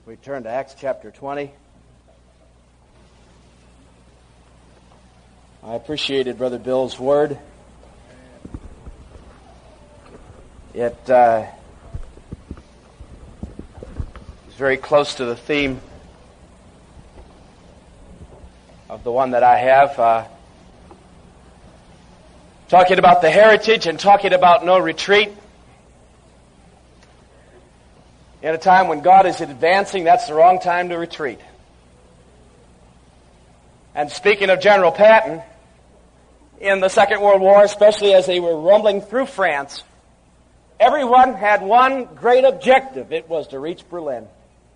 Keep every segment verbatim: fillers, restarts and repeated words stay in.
We turn to Acts chapter twenty. I appreciated Brother Bill's word. It uh, is very close to the theme of the one that I have. Uh, talking about the heritage and talking about no retreat. In a time when God is advancing, that's the wrong time to retreat. And speaking of General Patton, in the Second World War, especially as they were rumbling through France, everyone had one great objective. It was to reach Berlin.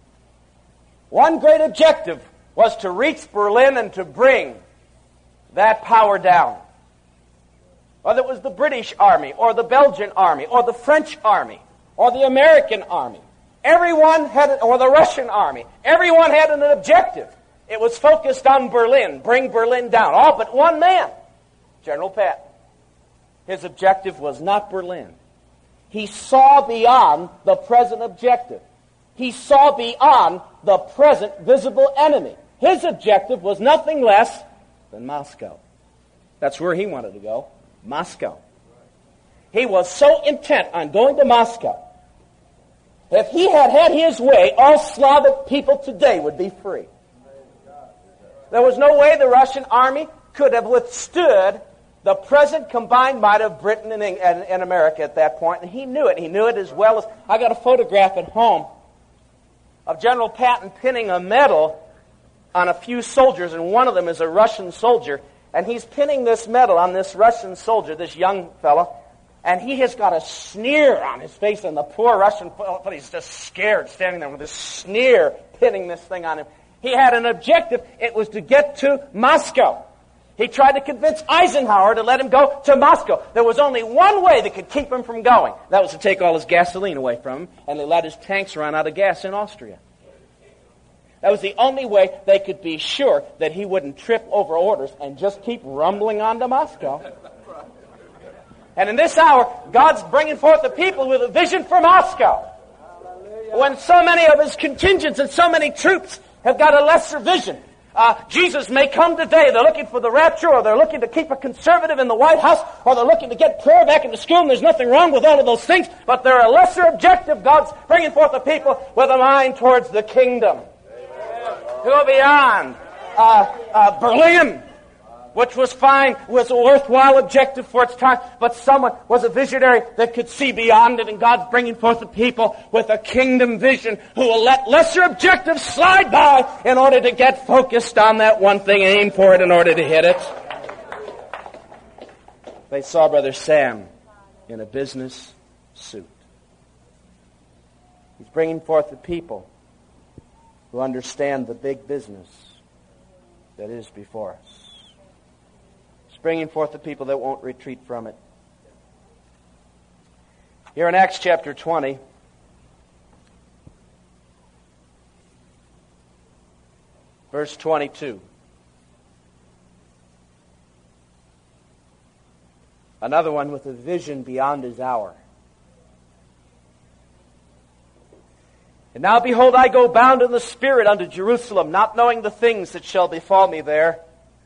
One great objective was to reach Berlin and to bring that power down. Whether it was the British Army, or the Belgian Army, or the French Army, or the American Army. Everyone had, or the Russian Army, everyone had an objective. It was focused on Berlin, bring Berlin down. All but one man, General Patton. His objective was not Berlin. He saw beyond the present objective. He saw beyond the present visible enemy. His objective was nothing less than Moscow. That's where he wanted to go, Moscow. He was so intent on going to Moscow. If he had had his way, all Slavic people today would be free. There was no way the Russian army could have withstood the present combined might of Britain and, and, and America at that point, and he knew it. He knew it as well as... I got a photograph at home of General Patton pinning a medal on a few soldiers, and one of them is a Russian soldier, and he's pinning this medal on this Russian soldier, this young fellow, and he has got a sneer on his face, and the poor Russian fellow, he's just scared, standing there with this sneer pinning this thing on him. He had an objective. It was to get to Moscow. He tried to convince Eisenhower to let him go to Moscow. There was only one way that could keep him from going. That was to take all his gasoline away from him, and they let his tanks run out of gas in Austria. That was the only way they could be sure that he wouldn't trip over orders and just keep rumbling on to Moscow. And in this hour, God's bringing forth the people with a vision for Moscow. When so many of his contingents and so many troops have got a lesser vision. Uh, Jesus may come today. They're looking for the rapture, or they're looking to keep a conservative in the White House, or they're looking to get prayer back into school, and there's nothing wrong with all of those things, but they're a lesser objective. God's bringing forth the people with a mind towards the kingdom. To go beyond uh, uh, Berlin, which was fine, was a worthwhile objective for its time, but someone was a visionary that could see beyond it, and God's bringing forth the people with a kingdom vision who will let lesser objectives slide by in order to get focused on that one thing and aim for it in order to hit it. They saw Brother Sam in a business suit. He's bringing forth the people who understand the big business that is before us. Bringing forth the people that won't retreat from it. Here in Acts chapter twenty, verse twenty-two. Another one with a vision beyond his hour. And now behold, I go bound in the Spirit unto Jerusalem, not knowing the things that shall befall me there,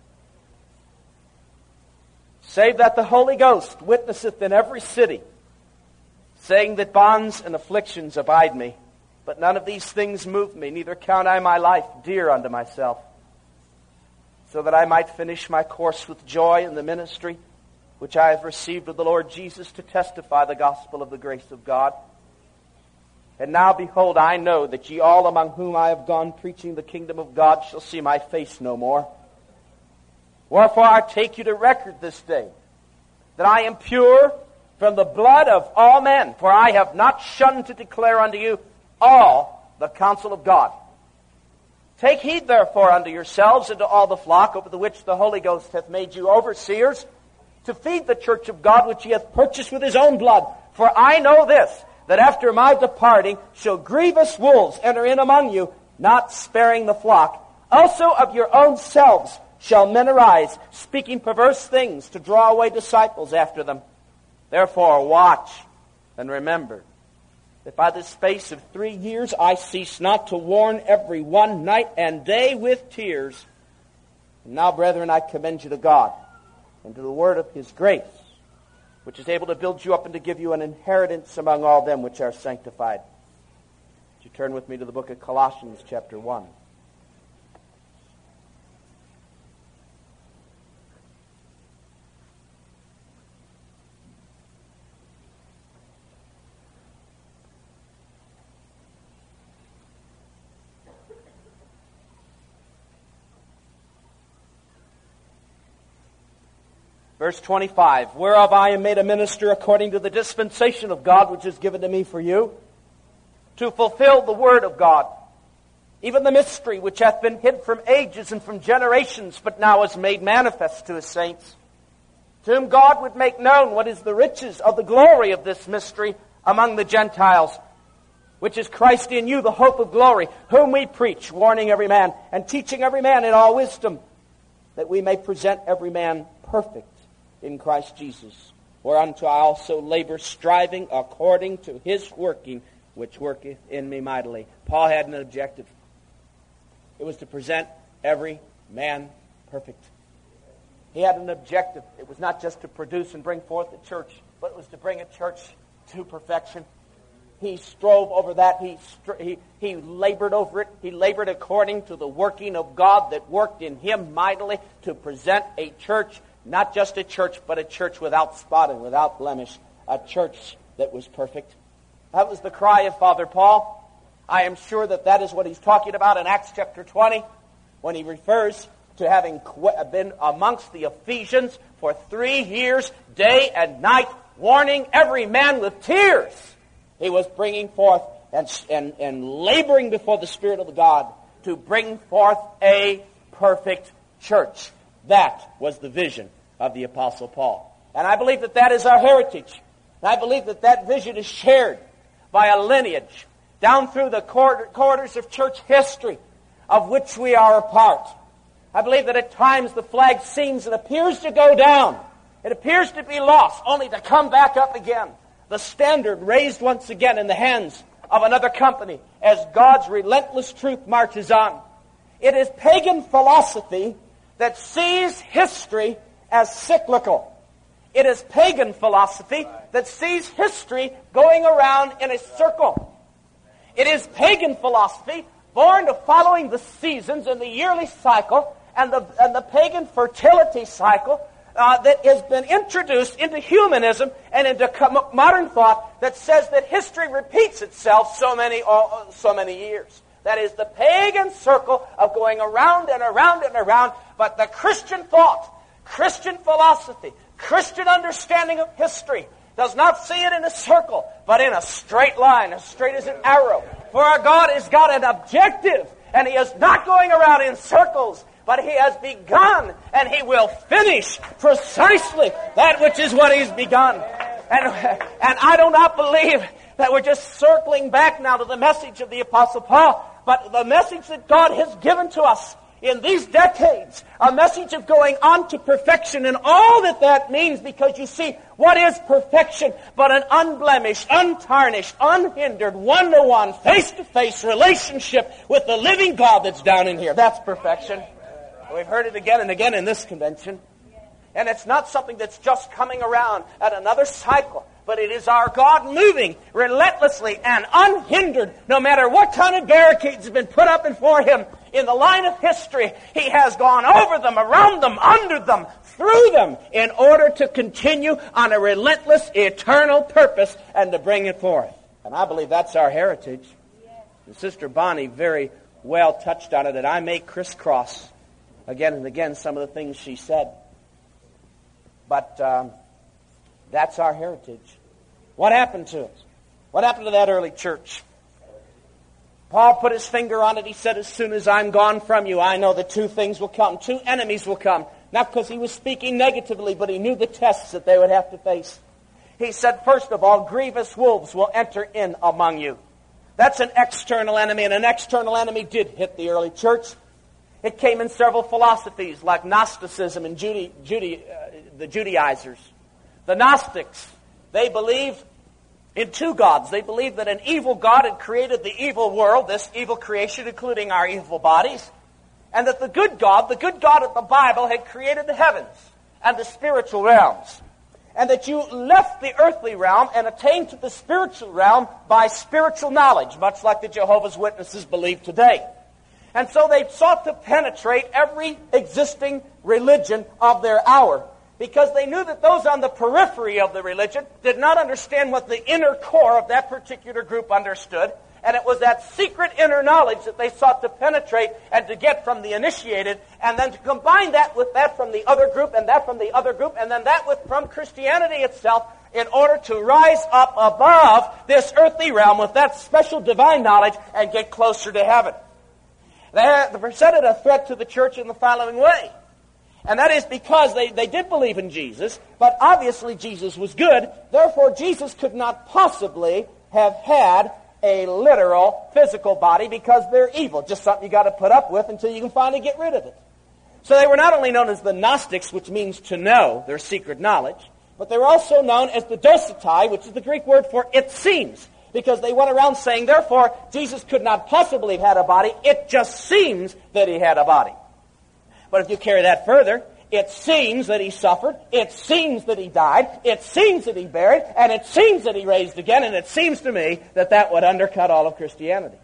save that the Holy Ghost witnesseth in every city, saying that bonds and afflictions abide me. But none of these things move me, neither count I my life dear unto myself, so that I might finish my course with joy in the ministry which I have received of the Lord Jesus, to testify the gospel of the grace of God. And now behold, I know that ye all among whom I have gone preaching the kingdom of God shall see my face no more. Wherefore I take you to record this day, that I am pure from the blood of all men, for I have not shunned to declare unto you all the counsel of God. Take heed therefore unto yourselves and to all the flock over the which the Holy Ghost hath made you overseers, to feed the church of God which he hath purchased with his own blood. For I know this, that after my departing shall grievous wolves enter in among you, not sparing the flock. Also of your own selves shall men arise, speaking perverse things, to draw away disciples after them. Therefore watch and remember, that by the space of three years I cease not to warn every one night and day with tears. And now, brethren, I commend you to God and to the word of His grace, which is able to build you up and to give you an inheritance among all them which are sanctified. Would you turn with me to the book of Colossians chapter one. Verse twenty-five, whereof I am made a minister according to the dispensation of God which is given to me for you, to fulfill the word of God, even the mystery which hath been hid from ages and from generations, but now is made manifest to His saints, to whom God would make known what is the riches of the glory of this mystery among the Gentiles, which is Christ in you, the hope of glory, whom we preach, warning every man, and teaching every man in all wisdom, that we may present every man perfect in Christ Jesus, whereunto I also labor, striving according to His working, which worketh in me mightily. Paul had an objective. It was to present every man perfect. He had an objective. It was not just to produce and bring forth a church, but it was to bring a church to perfection. He strove over that. He, he, he labored over it. He labored according to the working of God that worked in him mightily to present a church, not just a church, but a church without spot and without blemish, a church that was perfect. That was the cry of Father Paul. I am sure that that is what he's talking about in Acts chapter twenty, when he refers to having been amongst the Ephesians for three years, day and night, warning every man with tears. He was bringing forth and, and, and laboring before the Spirit of God to bring forth a perfect church. That was the vision of the Apostle Paul. And I believe that that is our heritage. And I believe that that vision is shared by a lineage down through the corridors of church history of which we are a part. I believe that at times the flag seems and appears to go down. It appears to be lost, only to come back up again. The standard raised once again in the hands of another company as God's relentless truth marches on. It is pagan philosophy that sees history as cyclical. It is pagan philosophy that sees history going around in a circle. It is pagan philosophy born to following the seasons and the yearly cycle and the, and the pagan fertility cycle uh, that has been introduced into humanism and into modern thought that says that history repeats itself so many, uh, so many years. That is the pagan circle of going around and around and around. But the Christian thought, Christian philosophy, Christian understanding of history does not see it in a circle, but in a straight line, as straight as an arrow. For our God has got an objective, and He is not going around in circles, but He has begun, and He will finish precisely that which is what He's begun. And, and I do not believe that we're just circling back now to the message of the Apostle Paul, but the message that God has given to us in these decades, a message of going on to perfection and all that that means, because you see, what is perfection but an unblemished, untarnished, unhindered, one-to-one, face-to-face relationship with the living God that's down in here. That's perfection. We've heard it again and again in this convention. And it's not something that's just coming around at another cycle, but it is our God moving relentlessly and unhindered, no matter what kind of barricades have been put up before Him. In the line of history, He has gone over them, around them, under them, through them, in order to continue on a relentless, eternal purpose and to bring it forth. And I believe that's our heritage. And Sister Bonnie very well touched on it, that I may crisscross again and again some of the things she said. But um, that's our heritage. What happened to it? What happened to that early church? Paul put his finger on it. He said, as soon as I'm gone from you, I know that two things will come. Two enemies will come. Not because he was speaking negatively, but he knew the tests that they would have to face. He said, first of all, grievous wolves will enter in among you. That's an external enemy, and an external enemy did hit the early church. It came in several philosophies, like Gnosticism and Jude- Jude- uh, the Judaizers. The Gnostics, they believed in two gods. They believed that an evil God had created the evil world, this evil creation, including our evil bodies, and that the good God, the good God of the Bible, had created the heavens and the spiritual realms. And that you left the earthly realm and attained to the spiritual realm by spiritual knowledge, much like the Jehovah's Witnesses believe today. And so they sought to penetrate every existing religion of their hour, because they knew that those on the periphery of the religion did not understand what the inner core of that particular group understood, and it was that secret inner knowledge that they sought to penetrate and to get from the initiated, and then to combine that with that from the other group, and that from the other group, and then that with from Christianity itself, in order to rise up above this earthly realm with that special divine knowledge and get closer to heaven. They presented a threat to the church in the following way. And that is because they, they did believe in Jesus, but obviously Jesus was good. Therefore, Jesus could not possibly have had a literal physical body because they're evil. Just something you got to put up with until you can finally get rid of it. So they were not only known as the Gnostics, which means to know, their secret knowledge, but they were also known as the Docetai, which is the Greek word for it seems, because they went around saying, therefore, Jesus could not possibly have had a body. It just seems that he had a body. But if you carry that further, it seems that he suffered, it seems that he died, it seems that he buried, and it seems that he raised again, and it seems to me that that would undercut all of Christianity.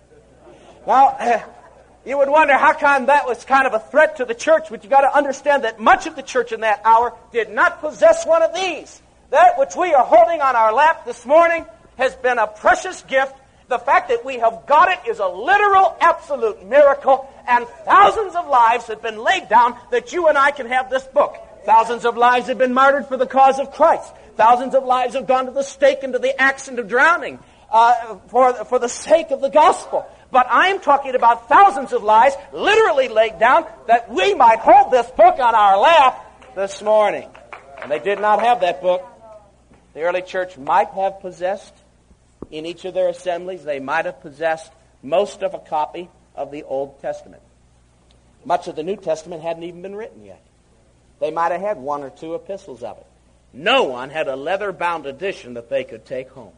Now, you would wonder how come that was kind of a threat to the church, but you've got to understand that much of the church in that hour did not possess one of these. That which we are holding on our lap this morning has been a precious gift. The fact that we have got it is a literal, absolute miracle, and thousands of lives have been laid down that you and I can have this book. Thousands of lives have been martyred for the cause of Christ. Thousands of lives have gone to the stake and to the axe and to drowning uh, for, for the sake of the gospel. But I'm talking about thousands of lives literally laid down that we might hold this book on our lap this morning. And they did not have that book. The early church might have possessed, in each of their assemblies, they might have possessed most of a copy of the Old Testament. Much of the New Testament hadn't even been written yet. They might have had one or two epistles of it. No one had a leather-bound edition that they could take home.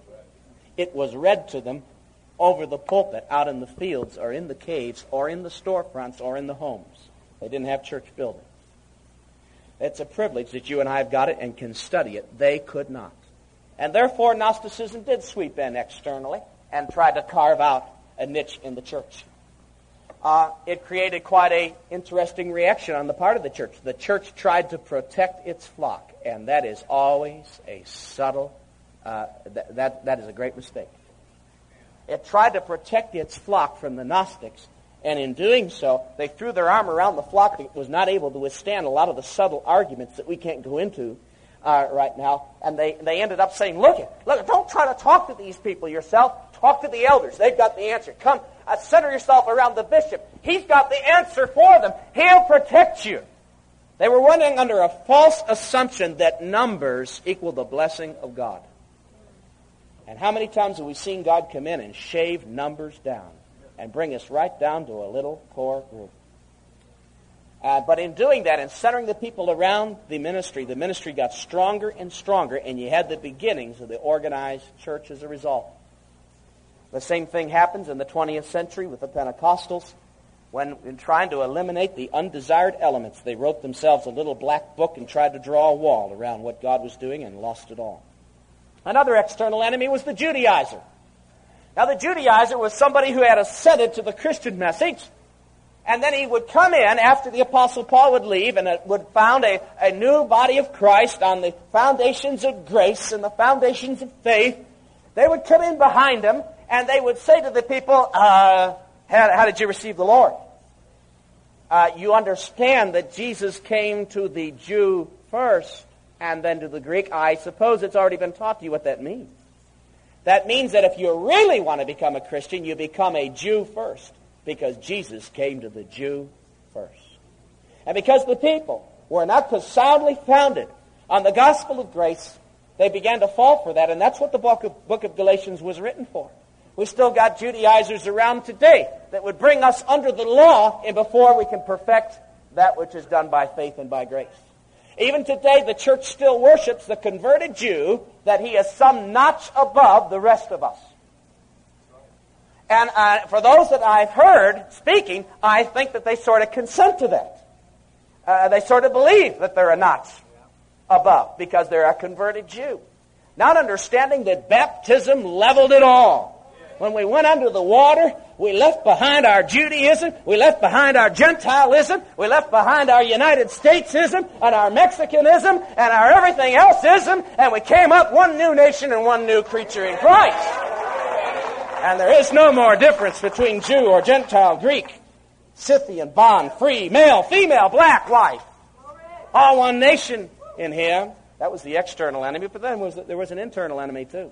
It was read to them over the pulpit, out in the fields, or in the caves, or in the storefronts, or in the homes. They didn't have church buildings. It's a privilege that you and I have got it and can study it. They could not. And therefore, Gnosticism did sweep in externally and tried to carve out a niche in the church. Uh, it created quite an interesting reaction on the part of the church. The church tried to protect its flock, and that is always a subtle, uh, th- that, that is a great mistake. It tried to protect its flock from the Gnostics, and in doing so, they threw their arm around the flock that was not able to withstand a lot of the subtle arguments that we can't go into Uh, right now, and they, they ended up saying, look, it, look, don't try to talk to these people yourself. Talk to the elders. They've got the answer. Come, uh, center yourself around the bishop. He's got the answer for them. He'll protect you. They were running under a false assumption that numbers equal the blessing of God. And how many times have we seen God come in and shave numbers down and bring us right down to a little core group? Uh, but in doing that and centering the people around the ministry, the ministry got stronger and stronger, and you had the beginnings of the organized church as a result. The same thing happens in the twentieth century with the Pentecostals. When, in trying to eliminate the undesired elements, they wrote themselves a little black book and tried to draw a wall around what God was doing and lost it all. Another external enemy was the Judaizer. Now, the Judaizer was somebody who had assented to the Christian message, and then he would come in after the Apostle Paul would leave and would found a, a new body of Christ on the foundations of grace and the foundations of faith. They would come in behind him and they would say to the people, uh, how, how did you receive the Lord? Uh, you understand that Jesus came to the Jew first and then to the Greek. I suppose it's already been taught to you what that means. That means that if you really want to become a Christian, you become a Jew first. Because Jesus came to the Jew first. And because the people were not soundly founded on the gospel of grace, they began to fall for that. And that's what the book of, book of Galatians was written for. We've still got Judaizers around today that would bring us under the law and before we can perfect that which is done by faith and by grace. Even today, the church still worships the converted Jew, that he is some notch above the rest of us. And uh, for those that I've heard speaking, I think that they sort of consent to that. Uh, they sort of believe that they're a notch above because they're a converted Jew. Not understanding that baptism leveled it all. When we went under the water, we left behind our Judaism, we left behind our Gentilism, we left behind our United Statesism and our Mexicanism and our everything else-ism, and we came up one new nation and one new creature in Christ. And there is no more difference between Jew or Gentile, Greek, Scythian, bond, free, male, female, black, white. All one nation in Him. That was the external enemy, but then was, there was an internal enemy too.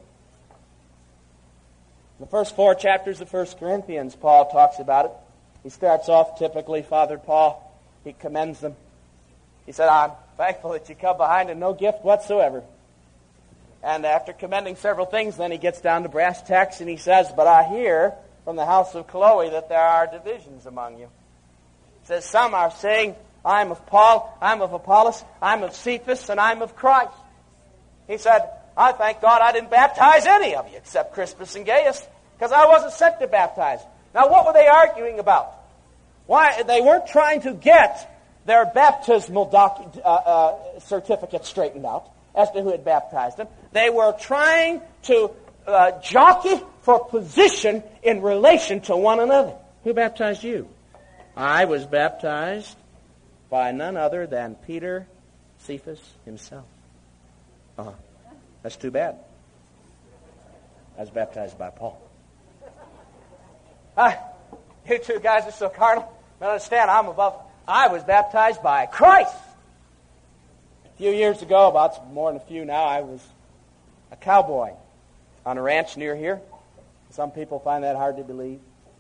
The first four chapters of First Corinthians, Paul talks about it. He starts off typically, Father Paul, he commends them. He said, I'm thankful that you come behind in no gift whatsoever. And after commending several things, then he gets down to brass tacks and he says, but I hear from the house of Chloe that there are divisions among you. He says, some are saying, I'm of Paul, I'm of Apollos, I'm of Cephas, and I'm of Christ. He said, I thank God I didn't baptize any of you except Crispus and Gaius, because I wasn't sent to baptize. Now, what were they arguing about? Why? They weren't trying to get their baptismal doc, uh, uh, certificate straightened out as to who had baptized them. They were trying to uh, jockey for position in relation to one another. Who baptized you? I was baptized by none other than Peter, Cephas himself. Uh-huh. That's too bad. I was baptized by Paul. Ah, you two guys are so carnal. But understand, I'm above. I was baptized by Christ. A few years ago, about more than a few now, I was a cowboy on a ranch near here. Some people find that hard to believe.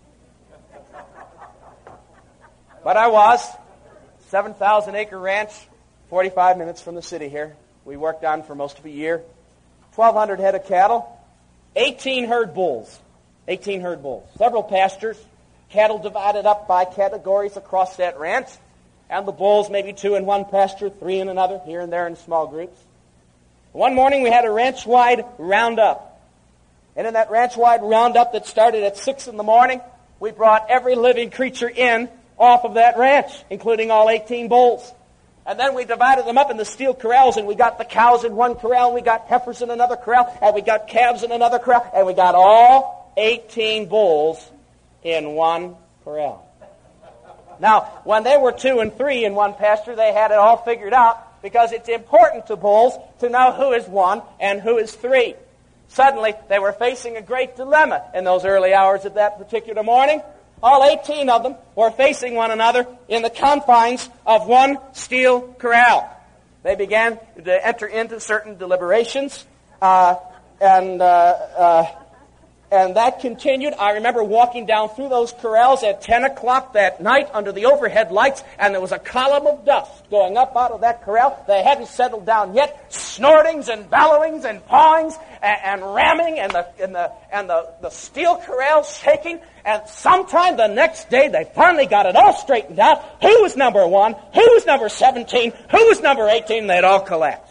But I was. seven thousand acre ranch, forty-five minutes from the city here. We worked on for most of a year. twelve hundred head of cattle, eighteen herd bulls. eighteen herd bulls. Several pastures, cattle divided up by categories across that ranch, and the bulls maybe two in one pasture, three in another, here and there in small groups. One morning we had a ranch-wide roundup. And in that ranch-wide roundup that started at six in the morning, we brought every living creature in off of that ranch, including all eighteen bulls. And then we divided them up into steel corrals, and we got the cows in one corral, and we got heifers in another corral, and we got calves in another corral, and we got all eighteen bulls in one corral. Now, when they were two and three in one pasture, they had it all figured out, because it's important to bulls to know who is one and who is three. Suddenly, they were facing a great dilemma in those early hours of that particular morning. All eighteen of them were facing one another in the confines of one steel corral. They began to enter into certain deliberations, uh, and uh, uh, and that continued. I remember walking down through those corrals at ten o'clock that night under the overhead lights, and there was a column of dust going up out of that corral. They hadn't settled down yet. Snortings and bellowings and pawings and, and ramming, and the and the and the, the steel corral shaking. And sometime the next day, they finally got it all straightened out. Who was number one? Who was number seventeen? Who was number eighteen? And they'd all collapsed.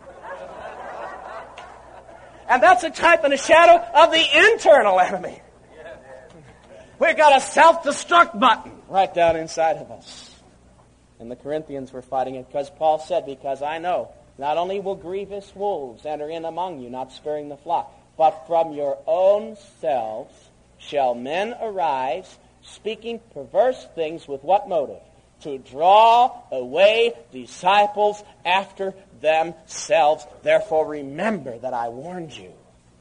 And that's a type and a shadow of the internal enemy. We've got a self-destruct button right down inside of us. And the Corinthians were fighting it because Paul said, because I know not only will grievous wolves enter in among you, not sparing the flock, but from your own selves shall men arise, speaking perverse things with what motive? To draw away disciples after themselves. Therefore remember that I warned you.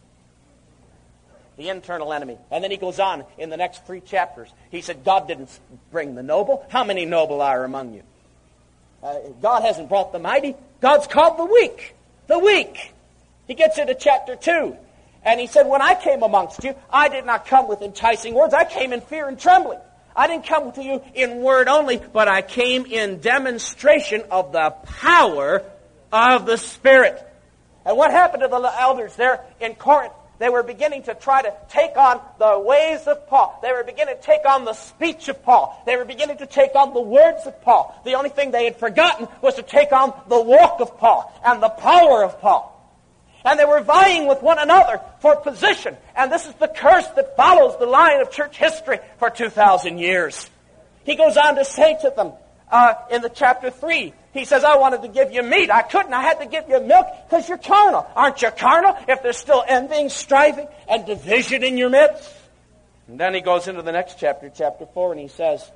The internal enemy. And then he goes on in the next three chapters. He said, God didn't bring the noble. How many noble are among you? Uh, God hasn't brought the mighty. God's called the weak. The weak. He gets into chapter two. And he said, when I came amongst you, I did not come with enticing words. I came in fear and trembling. I didn't come to you in word only, but I came in demonstration of the power of the Spirit. And what happened to the elders there in Corinth? They were beginning to try to take on the ways of Paul. They were beginning to take on the speech of Paul. They were beginning to take on the words of Paul. The only thing they had forgotten was to take on the walk of Paul and the power of Paul. And they were vying with one another for position. And this is the curse that follows the line of church history for two thousand years. He goes on to say to them uh, in the chapter three, he says, I wanted to give you meat. I couldn't. I had to give you milk because you're carnal. Aren't you carnal if there's still envying, striving, and division in your midst? And then he goes into the next chapter, chapter four, and he says,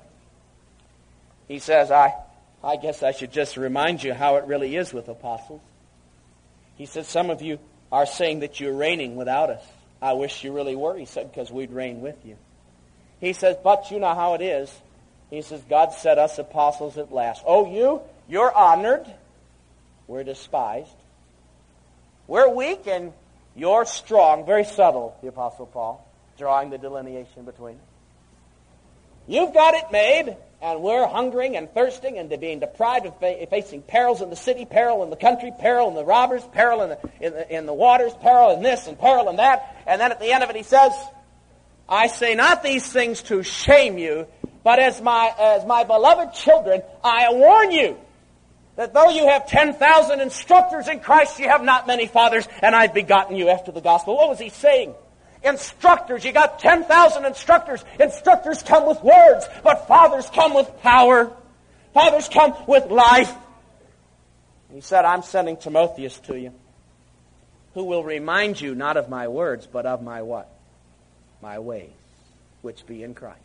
he says, I, I guess I should just remind you how it really is with apostles. He said, some of you are saying that you're reigning without us. I wish you really were, he said, because we'd reign with you. He says, but you know how it is. He says, God set us apostles at last. Oh, you, you're honored. We're despised. We're weak and you're strong. Very subtle, the Apostle Paul, drawing the delineation between them. You've got it made, and we're hungering and thirsting and being deprived of fa- facing perils in the city, peril in the country, peril in the robbers, peril in the, in the, in the waters, peril in this and peril in that. And then at the end of it he says, I say not these things to shame you, but as my, as my beloved children, I warn you that though you have ten thousand instructors in Christ, you have not many fathers, and I've begotten you after the gospel. What was he saying? Instructors, you got ten thousand instructors. Instructors come with words, but fathers come with power. Fathers come with life. He said, I'm sending Timotheus to you, who will remind you not of my words, but of my what? My ways, which be in Christ.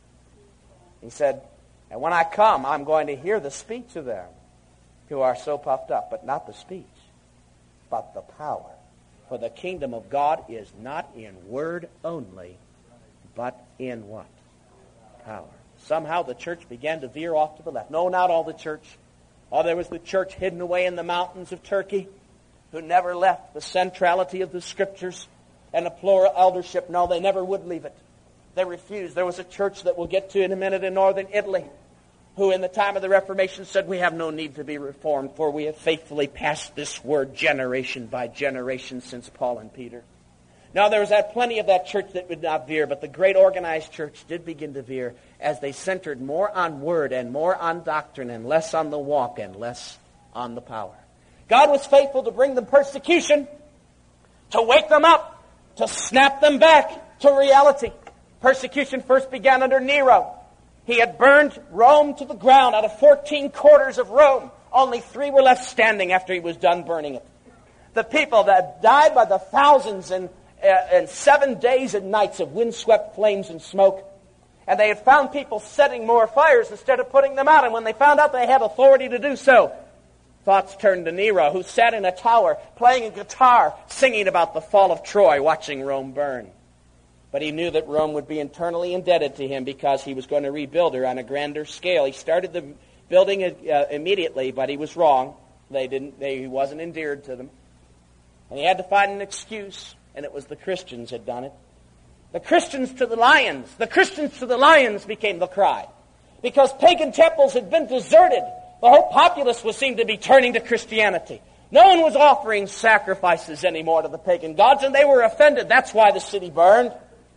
He said, and when I come, I'm going to hear the speech of them who are so puffed up, but not the speech, but the power. For the kingdom of God is not in word only, but in what? Power. Somehow the church began to veer off to the left. No, not all the church. Oh, there was the church hidden away in the mountains of Turkey who never left the centrality of the Scriptures and the plural eldership. No, they never would leave it. They refused. There was a church that we'll get to in a minute in northern Italy who in the time of the Reformation said, we have no need to be reformed, for we have faithfully passed this word generation by generation since Paul and Peter. Now, there was that plenty of that church that would not veer, but the great organized church did begin to veer as they centered more on word and more on doctrine and less on the walk and less on the power. God was faithful to bring them persecution, to wake them up, to snap them back to reality. Persecution first began under Nero. He had burned Rome to the ground. Out of fourteen quarters of Rome, only three were left standing after he was done burning it. The people that died by the thousands in, uh, in seven days and nights of windswept flames and smoke. And they had found people setting more fires instead of putting them out. And when they found out they had authority to do so, thoughts turned to Nero, who sat in a tower playing a guitar, singing about the fall of Troy, watching Rome burn. But he knew that Rome would be internally indebted to him because he was going to rebuild her on a grander scale. He started the building uh, immediately, but he was wrong. They didn't. They, he wasn't endeared to them. And he had to find an excuse, and it was the Christians had done it. The Christians to the lions. The Christians to the lions became the cry. Because pagan temples had been deserted, the whole populace was seen to be turning to Christianity. No one was offering sacrifices anymore to the pagan gods, and they were offended. That's why the city burned.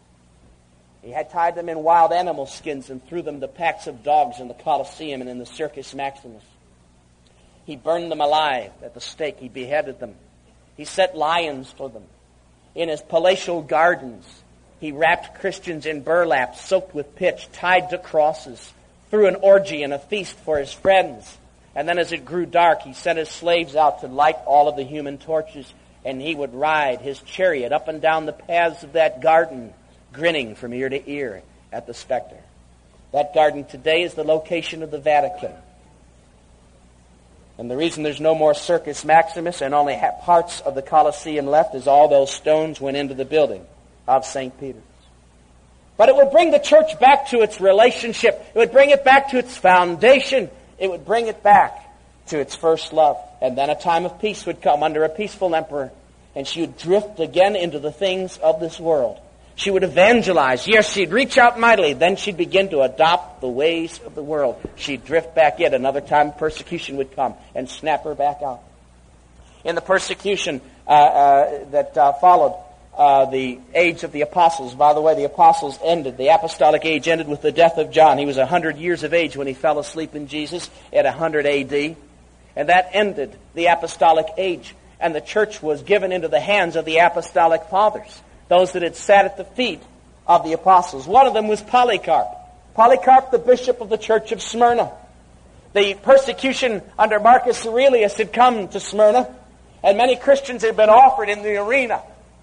He had tied them in wild animal skins and threw them to packs of dogs in the Colosseum and in the Circus Maximus. He burned them alive at the stake. He beheaded them. He set lions for them. In his palatial gardens, he wrapped Christians in burlap, soaked with pitch, tied to crosses, threw an orgy and a feast for his friends. And then as it grew dark, he sent his slaves out to light all of the human torches, and he would ride his chariot up and down the paths of that garden, grinning from ear to ear at the specter. That garden today is the location of the Vatican. And the reason there's no more Circus Maximus and only parts of the Colosseum left is all those stones went into the building of Saint Peter's. But it would bring the church back to its relationship. It would bring it back to its foundation. It would bring it back to its first love. And then a time of peace would come under a peaceful emperor, and she would drift again into the things of this world. She would evangelize. Yes, she'd reach out mightily. Then she'd begin to adopt the ways of the world. She'd drift back in. Another time persecution would come and snap her back out. In the persecution uh, uh, that uh, followed, uh, the age of the apostles. By the way, the apostles ended, the apostolic age ended with the death of John. He was one hundred years of age when he fell asleep in Jesus at one hundred A D. And that ended the apostolic age. And the church was given into the hands of the apostolic fathers, those that had sat at the feet of the apostles. One of them was Polycarp. Polycarp, the bishop of the church of Smyrna. The persecution under Marcus Aurelius had come to Smyrna, and many Christians had been offered in the arena.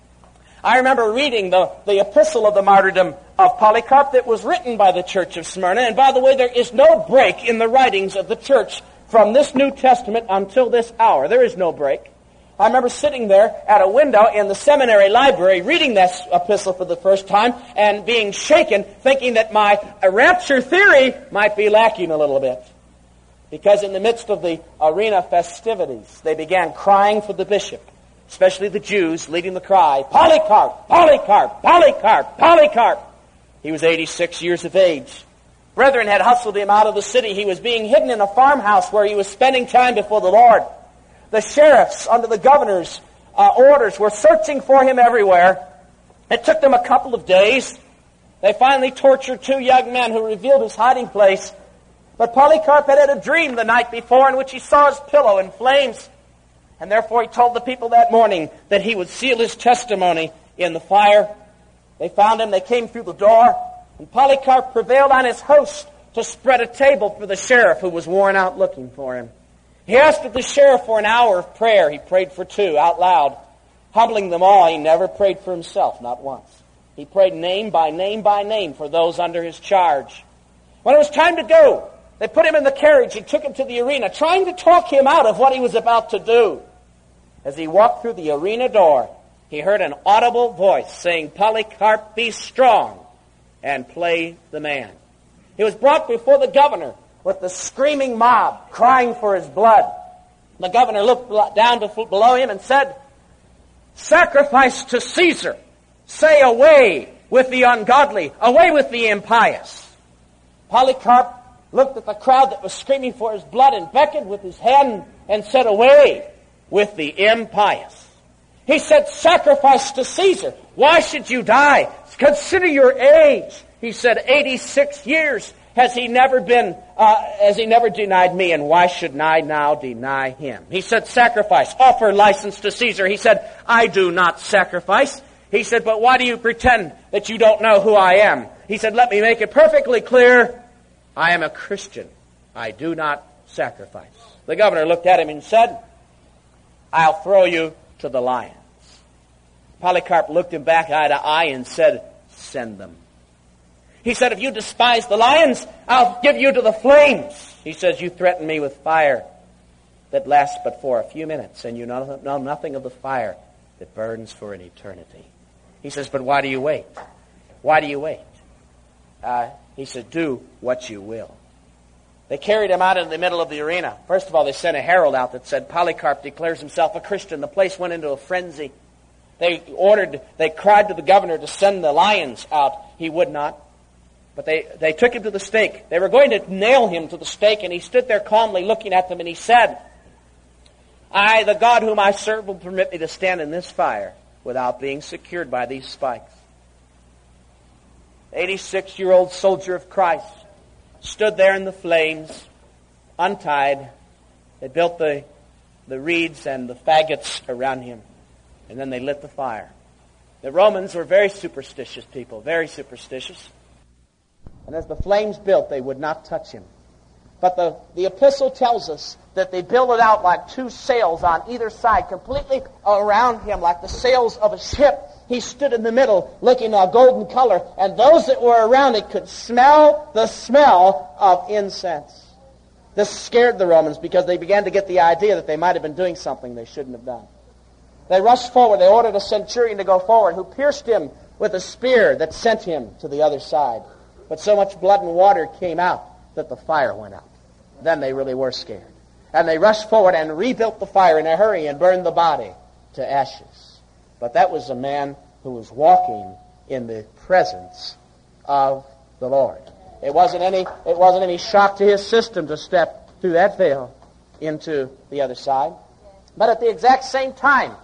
I remember reading the, the epistle of the martyrdom of Polycarp that was written by the church of Smyrna. And by the way, there is no break in the writings of the church from this New Testament until this hour. There is no break. I remember sitting there at a window in the seminary library reading this epistle for the first time and being shaken, thinking that my rapture theory might be lacking a little bit. Because in the midst of the arena festivities, they began crying for the bishop, especially the Jews, leading the cry, Polycarp, Polycarp, Polycarp, Polycarp. He was eighty-six years of age. Brethren had hustled him out of the city. He was being hidden in a farmhouse where he was spending time before the Lord. The sheriffs, under the governor's uh, orders, were searching for him everywhere. It took them a couple of days. They finally tortured two young men who revealed his hiding place. But Polycarp had had a dream the night before in which he saw his pillow in flames. And therefore he told the people that morning that he would seal his testimony in the fire. They found him, they came through the door, and Polycarp prevailed on his host to spread a table for the sheriff who was worn out looking for him. He asked of the sheriff for an hour of prayer. He prayed for two out loud, humbling them all. He never prayed for himself, not once. He prayed name by name by name for those under his charge. When it was time to go, they put him in the carriage and took him to the arena, trying to talk him out of what he was about to do. As he walked through the arena door, he heard an audible voice saying, Polycarp, be strong and play the man. He was brought before the governor with the screaming mob crying for his blood. The governor looked down below him and said, Sacrifice to Caesar. Say away with the ungodly, away with the impious. Polycarp looked at the crowd that was screaming for his blood and beckoned with his hand and said, Away with the impious. He said, Sacrifice to Caesar. Why should you die? Consider your age. He said, eighty-six years has he never been, uh, has he never denied me, and why should I now deny him? He said, Sacrifice. Offer license to Caesar. He said, I do not sacrifice. He said, but why do you pretend that you don't know who I am? He said, let me make it perfectly clear. I am a Christian. I do not sacrifice. The governor looked at him and said, I'll throw you to the lions. Polycarp looked him back eye to eye and said, Send them. He said, if you despise the lions, I'll give you to the flames. He says, you threaten me with fire that lasts but for a few minutes, and you know nothing of the fire that burns for an eternity. He says, but why do you wait? Why do you wait? Uh, he said, do what you will. They carried him out in the middle of the arena. First of all, they sent a herald out that said, Polycarp declares himself a Christian. The place went into a frenzy. They ordered, they cried to the governor to send the lions out. He would not. But they, they took him to the stake. They were going to nail him to the stake, and he stood there calmly looking at them, and he said, I, the God whom I serve, will permit me to stand in this fire without being secured by these spikes. eighty-six-year-old soldier of Christ stood there in the flames, untied. They built the, the reeds and the faggots around him, and then they lit the fire. The Romans were very superstitious people, very superstitious. And as the flames built, they would not touch him. But the, the epistle tells us that they built it out like two sails on either side, completely around him, like the sails of a ship. He stood in the middle, looking a golden color, and those that were around it could smell the smell of incense. This scared the Romans because they began to get the idea that they might have been doing something they shouldn't have done. They rushed forward. They ordered a centurion to go forward, who pierced him with a spear that sent him to the other side. But so much blood and water came out that the fire went out. Then they really were scared. And they rushed forward and rebuilt the fire in a hurry and burned the body to ashes. But that was a man who was walking in the presence of the Lord. It wasn't any, it wasn't any shock to his system to step through that veil into the other side. But at the exact same time,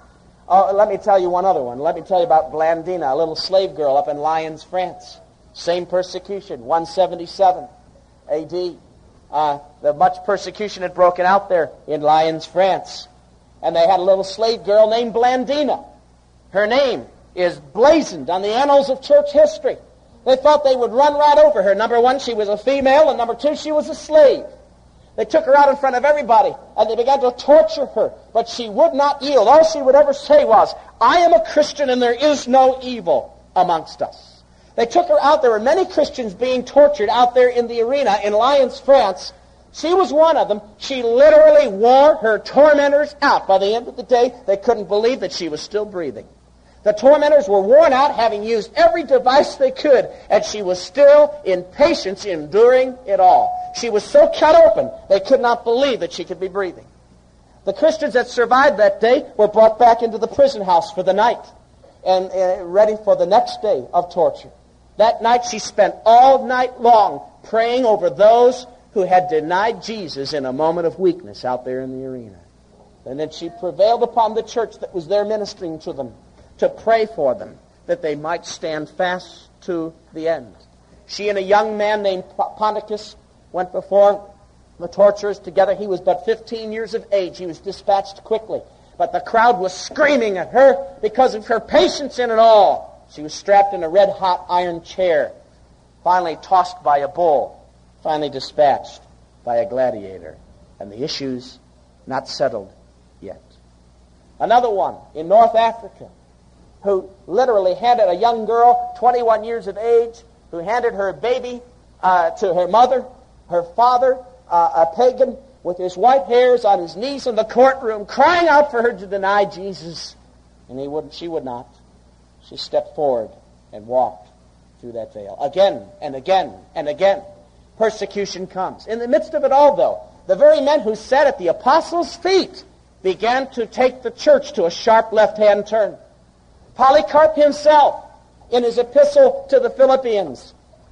Oh, let me tell you one other one. Let me tell you about Blandina, a little slave girl up in Lyons, France. Same persecution, one seventy-seven A D. Uh, the much persecution had broken out there in Lyons, France. And they had a little slave girl named Blandina. Her name is blazoned on the annals of church history. They thought they would run right over her. Number one, she was a female, and number two, she was a slave. They took her out in front of everybody, and they began to torture her. But she would not yield. All she would ever say was, I am a Christian, and there is no evil amongst us. They took her out. There were many Christians being tortured out there in the arena in Lyons, France. She was one of them. She literally wore her tormentors out. By the end of the day, they couldn't believe that she was still breathing. The tormentors were worn out, having used every device they could, and she was still in patience, enduring it all. She was so cut open, they could not believe that she could be breathing. The Christians that survived that day were brought back into the prison house for the night and uh, ready for the next day of torture. That night she spent all night long praying over those who had denied Jesus in a moment of weakness out there in the arena. And then she prevailed upon the church that was there ministering to them to pray for them, that they might stand fast to the end. She and a young man named Ponticus went before the torturers together. He was but fifteen years of age. He was dispatched quickly. But the crowd was screaming at her because of her patience in it all. She was strapped in a red-hot iron chair, finally tossed by a bull, finally dispatched by a gladiator. And the issue's not settled yet. Another one in North Africa, who literally handed a young girl, twenty-one years of age, who handed her baby uh, to her mother, her father, uh, a pagan, with his white hairs on his knees in the courtroom, crying out for her to deny Jesus. And he wouldn't, she would not. She stepped forward and walked through that veil. Again and again and again, persecution comes. In the midst of it all, though, the very men who sat at the apostles' feet began to take the church to a sharp left-hand turn. Polycarp himself, in his epistle to the Philippians,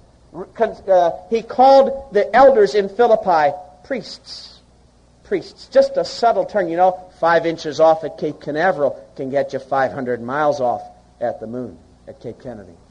uh, he called the elders in Philippi priests. Priests. Just a subtle turn. You know, five inches off at Cape Canaveral can get you five hundred miles off at the moon at Cape Kennedy.